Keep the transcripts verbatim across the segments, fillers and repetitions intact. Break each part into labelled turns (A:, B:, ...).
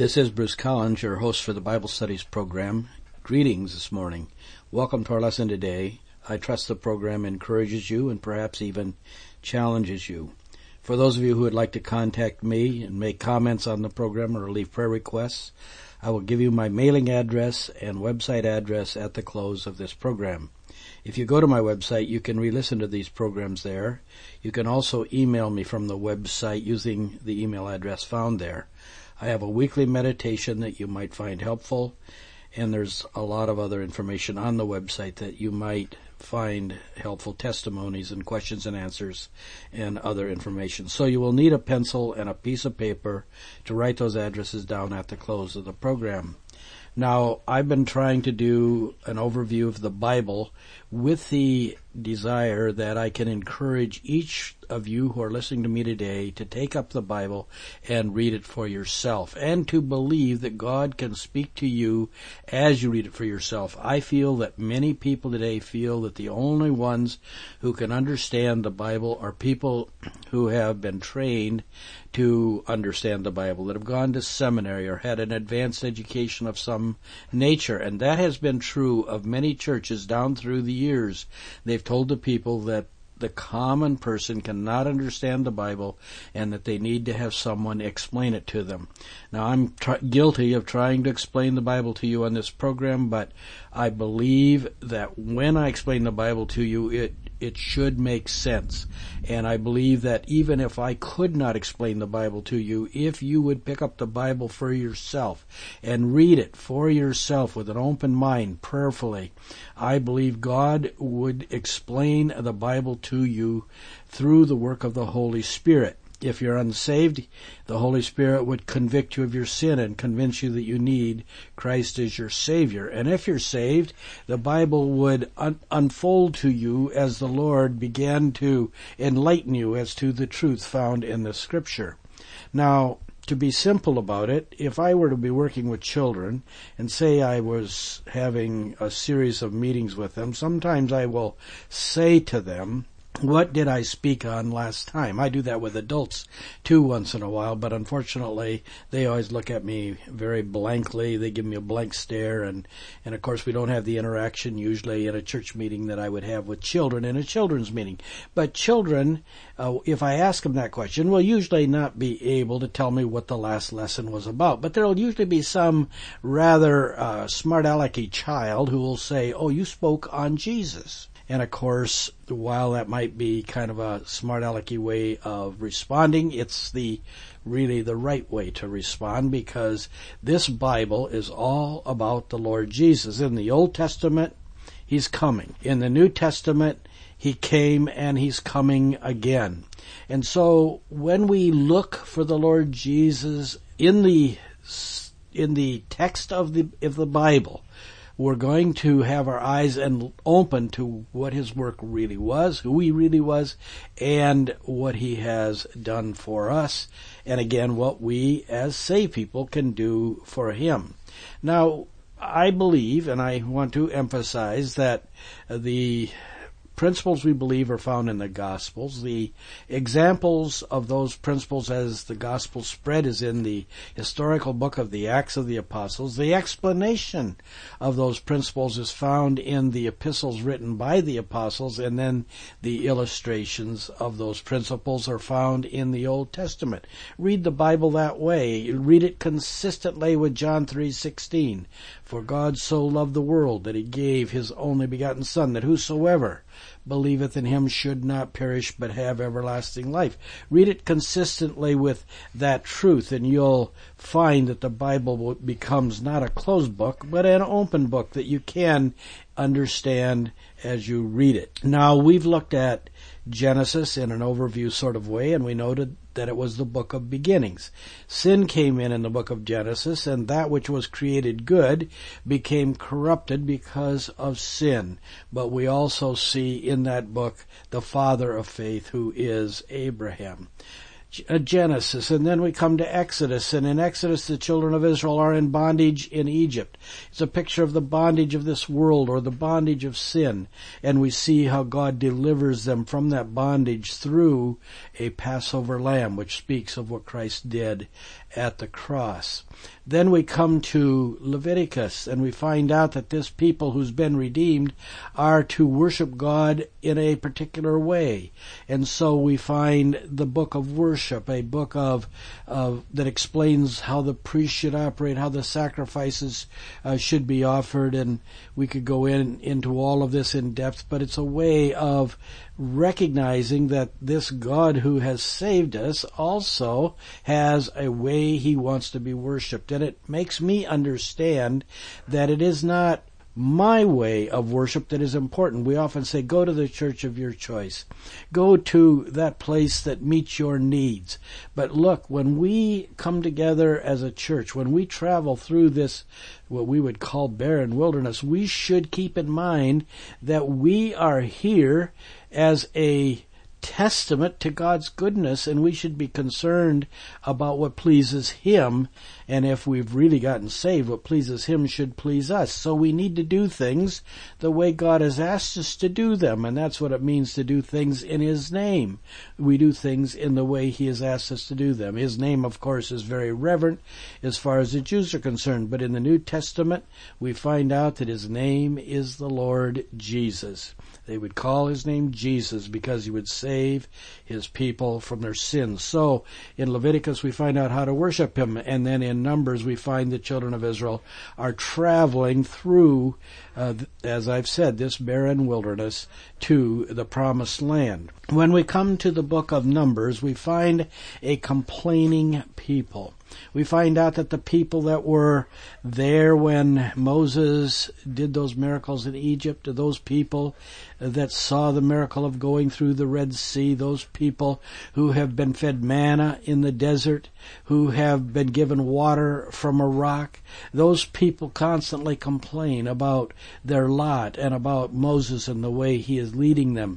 A: This is Bruce Collins, your host for the Bible Studies program. Greetings this morning. Welcome to our lesson today. I trust the program encourages you and perhaps even challenges you. For those of you who would like to contact me and make comments on the program or leave prayer requests, I will give you my mailing address and website address at the close of this program. If you go to my website, you can re-listen to these programs there. You can also email me from the website using the email address found there. I have a weekly meditation that you might find helpful, and there's a lot of other information on the website that you might find helpful, testimonies and questions and answers and other information. So you will need a pencil and a piece of paper to write those addresses down at the close of the program. Now, I've been trying to do an overview of the Bible with the desire that I can encourage each of you who are listening to me today to take up the Bible and read it for yourself and to believe that God can speak to you as you read it for yourself. I feel that many people today feel that the only ones who can understand the Bible are people who have been trained to understand the Bible, that have gone to seminary or had an advanced education of some nature. And that has been true of many churches down through the years. They've told the people that the common person cannot understand the Bible and that they need to have someone explain it to them. Now, I'm tr- guilty of trying to explain the Bible to you on this program, but I believe that when I explain the Bible to you, it it should make sense. And I believe that even if I could not explain the Bible to you, if you would pick up the Bible for yourself and read it for yourself with an open mind, prayerfully, I believe God would explain the Bible to you through the work of the Holy Spirit. If you're unsaved, the Holy Spirit would convict you of your sin and convince you that you need Christ as your Savior. And if you're saved, the Bible would un- unfold to you as the Lord began to enlighten you as to the truth found in the Scripture. Now, to be simple about it, if I were to be working with children and say I was having a series of meetings with them, sometimes I will say to them, what did I speak on last time? I do that with adults too once in a while, but unfortunately they always look at me very blankly. They give me a blank stare, and, and of course we don't have the interaction usually at a church meeting that I would have with children in a children's meeting. But children, uh, if I ask them that question, will usually not be able to tell me what the last lesson was about. But there will usually be some rather uh, smart-alecky child who will say, oh, you spoke on Jesus. And of course, while that might be kind of a smart-alecky way of responding, it's the really the right way to respond, because this Bible is all about the Lord Jesus. In the Old Testament, He's coming. In the New Testament, He came and He's coming again. And so when we look for the Lord Jesus in the in the text of the of the Bible, we're going to have our eyes and open to what His work really was, who He really was, and what He has done for us, and again, what we as saved people can do for Him. Now, I believe, and I want to emphasize, that the principles we believe are found in the Gospels. The examples of those principles as the Gospel spread is in the historical book of the Acts of the Apostles. The explanation of those principles is found in the epistles written by the apostles, and then the illustrations of those principles are found in the Old Testament. Read the Bible that way. Read it consistently with John three sixteen. For God so loved the world that He gave His only begotten Son, that whosoever believeth in Him should not perish but have everlasting life. Read it consistently with that truth, and you'll find that the Bible becomes not a closed book, but an open book that you can understand as you read it. Now, we've looked at Genesis in an overview sort of way, and we noted that it was the book of beginnings. Sin came in in the book of Genesis, and that which was created good became corrupted because of sin. But we also see in that book the father of faith, who is Abraham. Genesis, and then we come to Exodus, and in Exodus the children of Israel are in bondage in Egypt. It's a picture of the bondage of this world, or the bondage of sin, and we see how God delivers them from that bondage through a Passover lamb, which speaks of what Christ did at the cross. Then we come to Leviticus, and we find out that this people who's been redeemed are to worship God in a particular way. And so we find the book of worship, a book of, of that explains how the priest should operate, how the sacrifices uh, should be offered, and we could go in into all of this in depth, but it's a way of recognizing that this God who has saved us also has a way he wants to be worshipped. And it makes me understand that it is not my way of worship that is important. We often say, go to the church of your choice. Go to that place that meets your needs. But look, when we come together as a church, when we travel through this, what we would call barren wilderness, we should keep in mind that we are here as a testament to God's goodness, and we should be concerned about what pleases Him. And if we've really gotten saved, what pleases Him should please us. So we need to do things the way God has asked us to do them, and that's what it means to do things in His name. We do things in the way He has asked us to do them. His name, of course, is very reverent as far as the Jews are concerned, but in the New Testament, we find out that His name is the Lord Jesus. They would call His name Jesus because He would save His people from their sins. So in Leviticus we find out how to worship Him, and then in Numbers we find the children of Israel are traveling through, uh, as I've said, this barren wilderness to the promised land. When we come to the book of Numbers, we find a complaining people. We find out that the people that were there when Moses did those miracles in Egypt, those people that saw the miracle of going through the Red Sea, those people who have been fed manna in the desert, who have been given water from a rock, those people constantly complain about their lot and about Moses and the way he is leading them.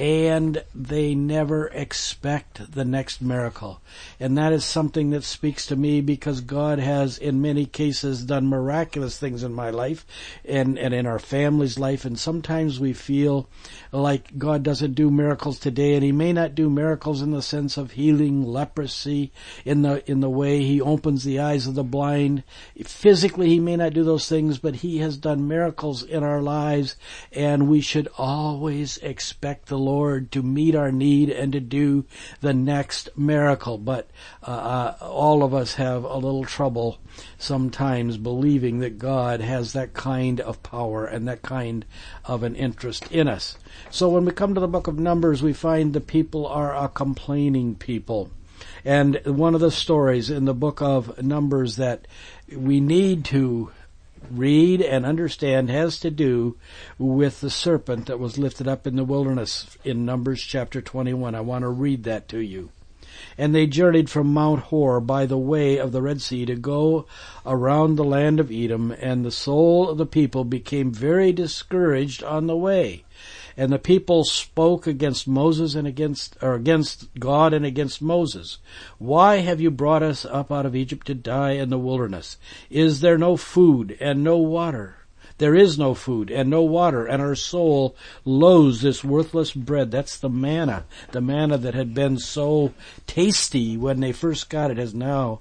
A: And they never expect the next miracle. And that is something that speaks to me because God has in many cases done miraculous things in my life and, and in our family's life. And sometimes we feel like God doesn't do miracles today, and He may not do miracles in the sense of healing leprosy, in the in the way He opens the eyes of the blind. Physically, He may not do those things, but He has done miracles in our lives, and we should always expect the Lord to meet our need and to do the next miracle. But uh, all of us have a little trouble sometimes believing that God has that kind of power and that kind of an interest in us. So when we come to the book of Numbers, we find the people are a complaining people. And one of the stories in the book of Numbers that we need to read and understand has to do with the serpent that was lifted up in the wilderness in Numbers chapter twenty-one. I want to read that to you. And they journeyed from Mount Hor by the way of the Red Sea to go around the land of Edom, and the soul of the people became very discouraged on the way. And the people spoke against Moses and against, or against God and against Moses. Why have you brought us up out of Egypt to die in the wilderness? Is there no food and no water? There is no food and no water, and our soul loathes this worthless bread. That's the manna. The manna that had been so tasty when they first got it has now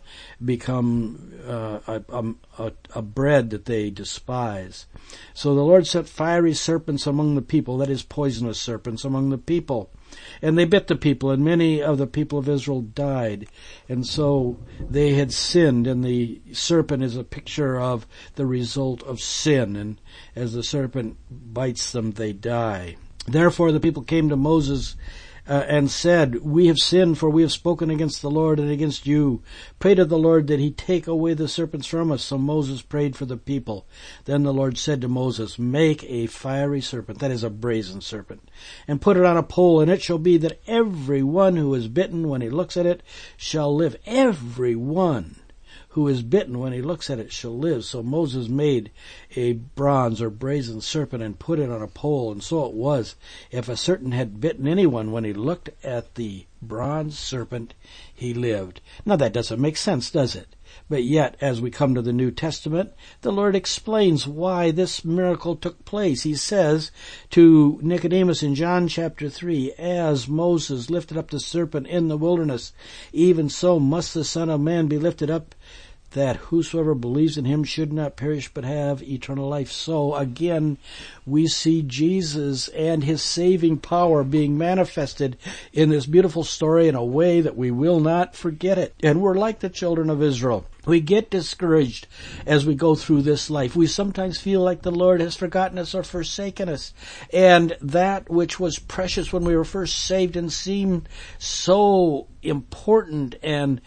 A: become uh, a, a, a bread that they despise. So the Lord set fiery serpents among the people, that is poisonous serpents among the people. And they bit the people, and many of the people of Israel died. And so they had sinned, and the serpent is a picture of the result of sin. And as the serpent bites them, they die. Therefore the people came to Moses Uh, and said, we have sinned, for we have spoken against the Lord and against you. Pray to the Lord that He take away the serpents from us. So Moses prayed for the people. Then the Lord said to Moses, make a fiery serpent, that is a brazen serpent, and put it on a pole, and it shall be that every one who is bitten when he looks at it shall live. Every one who is bitten when he looks at it shall live. So Moses made a bronze or brazen serpent and put it on a pole, and so it was. If a serpent had bitten anyone when he looked at the bronze serpent, he lived. Now that doesn't make sense, does it? But yet, as we come to the New Testament, the Lord explains why this miracle took place. He says to Nicodemus in John chapter three, as Moses lifted up the serpent in the wilderness, even so must the Son of Man be lifted up, that whosoever believes in him should not perish but have eternal life. So again, we see Jesus and his saving power being manifested in this beautiful story in a way that we will not forget it. And we're like the children of Israel. We get discouraged as we go through this life. We sometimes feel like the Lord has forgotten us or forsaken us. And that which was precious when we were first saved and seemed so important and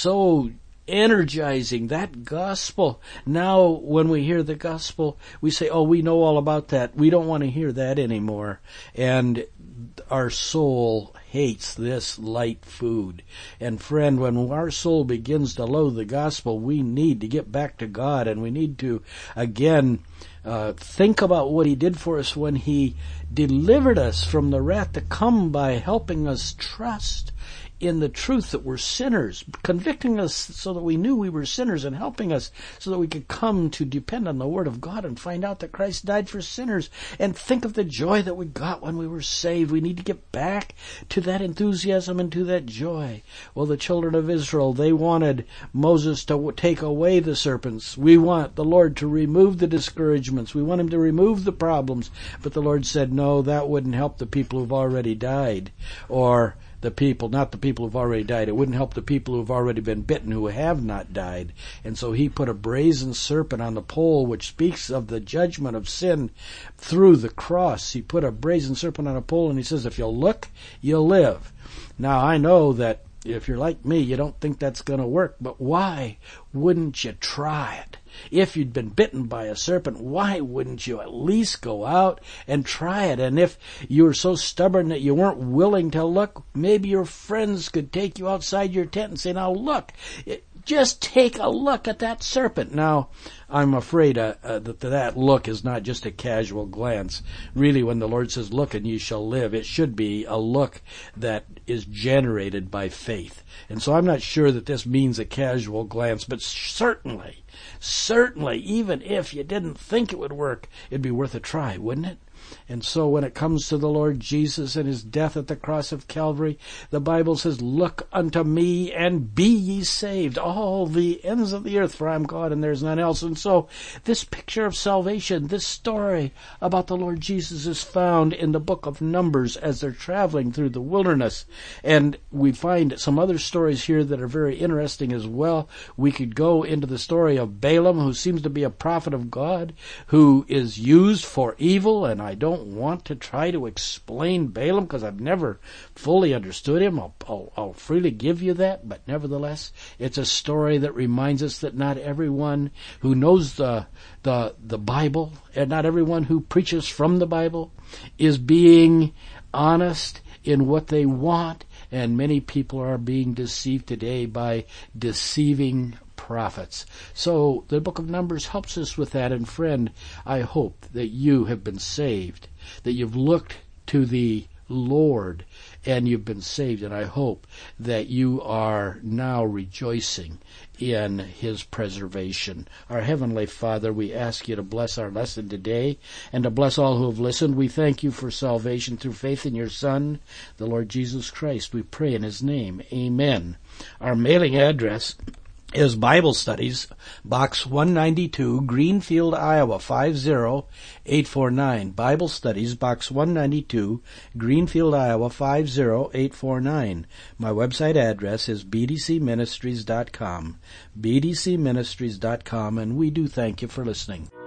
A: so energizing, that gospel. Now, when we hear the gospel, we say, oh, we know all about that. We don't want to hear that anymore. And our soul hates this light food. And friend, when our soul begins to loathe the gospel, we need to get back to God, and we need to, again, uh, think about what he did for us when he delivered us from the wrath to come by helping us trust in the truth that we're sinners, convicting us so that we knew we were sinners, and helping us so that we could come to depend on the Word of God and find out that Christ died for sinners, and think of the joy that we got when we were saved. We need to get back to that enthusiasm and to that joy. Well, the children of Israel, they wanted Moses to take away the serpents. We want the Lord to remove the discouragements. We want him to remove the problems. But the Lord said, no, that wouldn't help the people who've already died, or the people, not the people who've already died. It wouldn't help the people who've already been bitten, who have not died. And so he put a brazen serpent on the pole, which speaks of the judgment of sin through the cross. He put a brazen serpent on a pole, and he says, if you'll look, you'll live. Now, I know that if you're like me, you don't think that's going to work, but why wouldn't you try it? If you'd been bitten by a serpent, why wouldn't you at least go out and try it? And if you were so stubborn that you weren't willing to look, maybe your friends could take you outside your tent and say, now look, it, just take a look at that serpent. Now, I'm afraid uh, uh, that that look is not just a casual glance. Really, when the Lord says, look and ye shall live, it should be a look that is generated by faith. And so I'm not sure that this means a casual glance, but certainly, certainly, even if you didn't think it would work, it'd be worth a try, wouldn't it? And so when it comes to the Lord Jesus and his death at the cross of Calvary, the Bible says, look unto me and be ye saved, all the ends of the earth, for I am God and there is none else. And so this picture of salvation, this story about the Lord Jesus, is found in the book of Numbers as they're traveling through the wilderness. And we find some other stories here that are very interesting as well. We could go into the story of Balaam, who seems to be a prophet of God, who is used for evil, and I don't want to try to explain Balaam because I've never fully understood him. I'll, I'll, I'll freely give you that, but nevertheless, it's a story that reminds us that not everyone who knows the the the Bible, and not everyone who preaches from the Bible, is being honest in what they want, and many people are being deceived today by deceiving prophets. So the book of Numbers helps us with that. And friend, I hope that you have been saved, that you've looked to the Lord and you've been saved. And I hope that you are now rejoicing in his preservation. Our Heavenly Father, we ask you to bless our lesson today and to bless all who have listened. We thank you for salvation through faith in your Son, the Lord Jesus Christ. We pray in his name. Amen. Our mailing address is Bible Studies, Box one ninety-two, Greenfield, Iowa, five zero eight four nine. Bible Studies, Box one ninety-two, Greenfield, Iowa, five zero eight four nine. My website address is b d c ministries dot com, b d c ministries dot com, and we do thank you for listening.